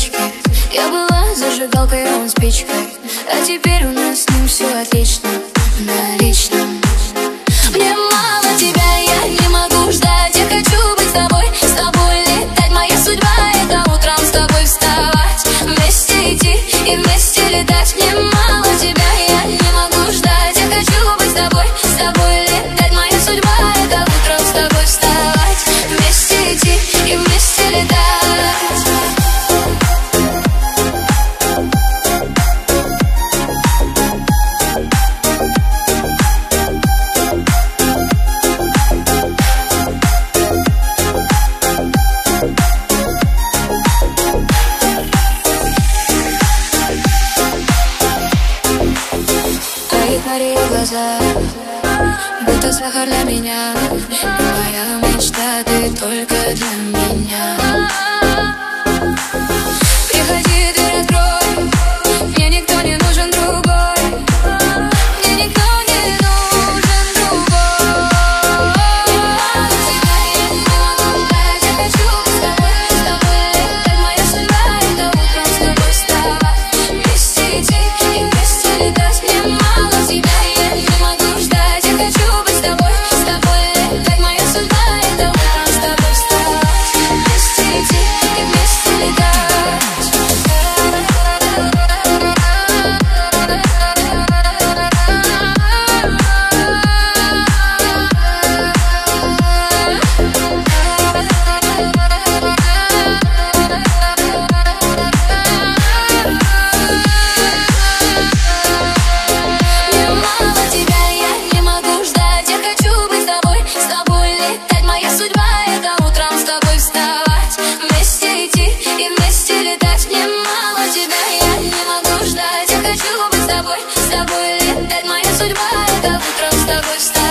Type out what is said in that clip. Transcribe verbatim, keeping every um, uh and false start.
речке. Я была зажигалкой, а он спичкой, а теперь у нас с ним все отлично, на личном. Мне мало тебя, я не могу ждать. Я хочу быть с тобой, с тобой летать. Моя судьба — это утром с тобой вставать, вместе идти и вместе летать. Мне мало тебя, я не могу ждать. Я хочу быть с тобой, с тобой летать. Моя судьба — это утром с тобой вставать, вместе идти и вместе летать. Глаза, будто сахар для меня. Моя мечта, ты только для меня. Приходи, дверь открой. Мне никто не нужен другой. Мне никто не нужен другой. Я не могу ждать. Я хочу с тобой, с тобой летать. Моя судьба — это утром с тобой вставать, вместе идти и вместе летать. Мне мало тебя, я не могу ждать. Я хочу быть с тобой, с тобой летать. Моя судьба — это утром с тобой вставать, вместе идти и вместе летать. С тобой летать, моя судьба — это утром с тобой встать.